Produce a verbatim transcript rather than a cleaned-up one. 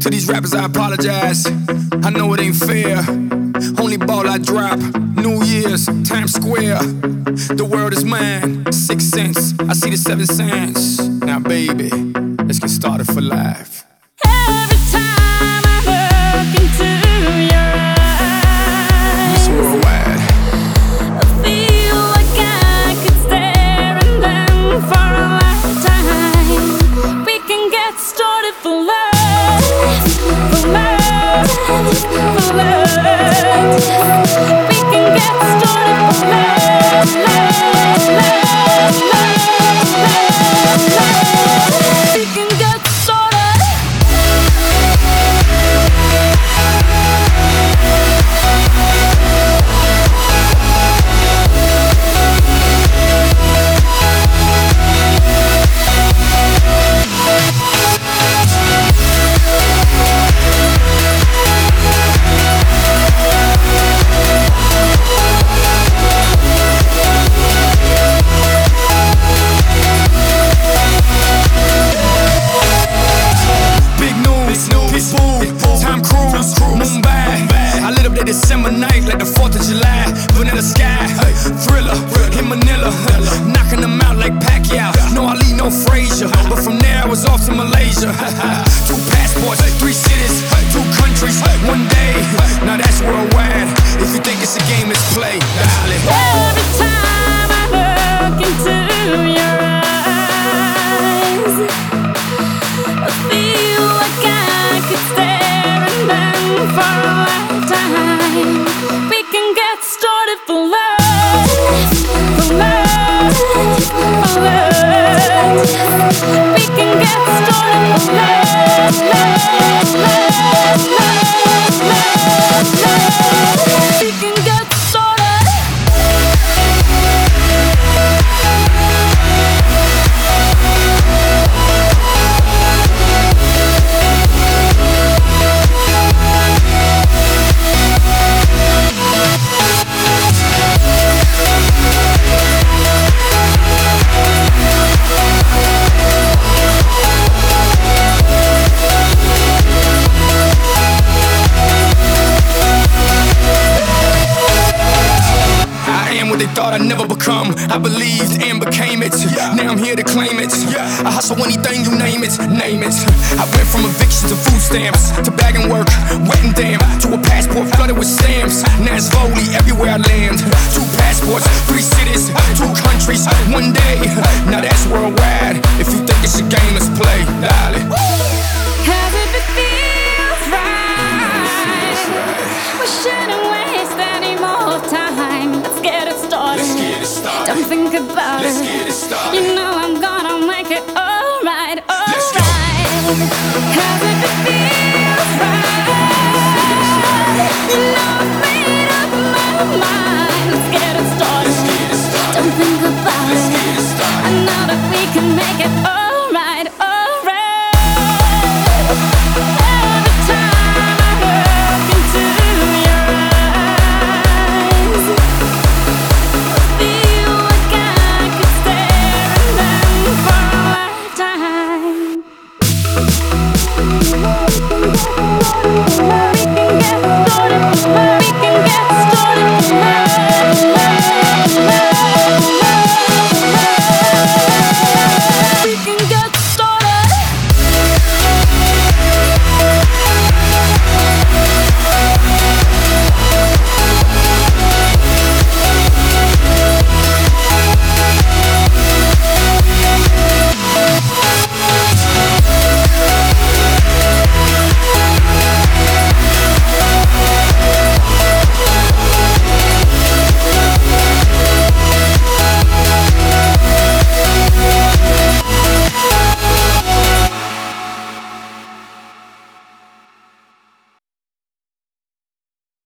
To these rappers I apologize, I know it ain't fair. Only ball I drop, New Year's, Times Square. The world is mine, six cents, I see the seven cents. Now baby, let's get started for life. Every time I look into your eyes, It's worldwide. I feel like I could stare at them for a lifetime. We can get started for love, for love, for love. We can get started for love, love, love, love, love, love. We can get started. December night like the fourth of July. Vanilla sky, Thriller, in Manila, knocking them out like Pacquiao. No Ali, no Frazier, but from there I was off to Malaysia. Two passports, three cities, two countries, one day. Now that's worldwide. If you think it's a game, it's play. Every time I look into your eyes, I feel like I could stare at them for a lifetime. We can get started for love, for love, for love. We can get started for love, love, love, love, love, love. We can get started. They thought I'd never become. I believed and became it. Now I'm here to claim it. I hustle anything, you name it, name it. I went from evictions to food stamps, to bagging work, wet and damp, to a passport flooded with stamps. Now it's Foley everywhere I land. Two passports, three cities, two countries, one day. Now that's worldwide. If you think it's a game, let's play. Dale.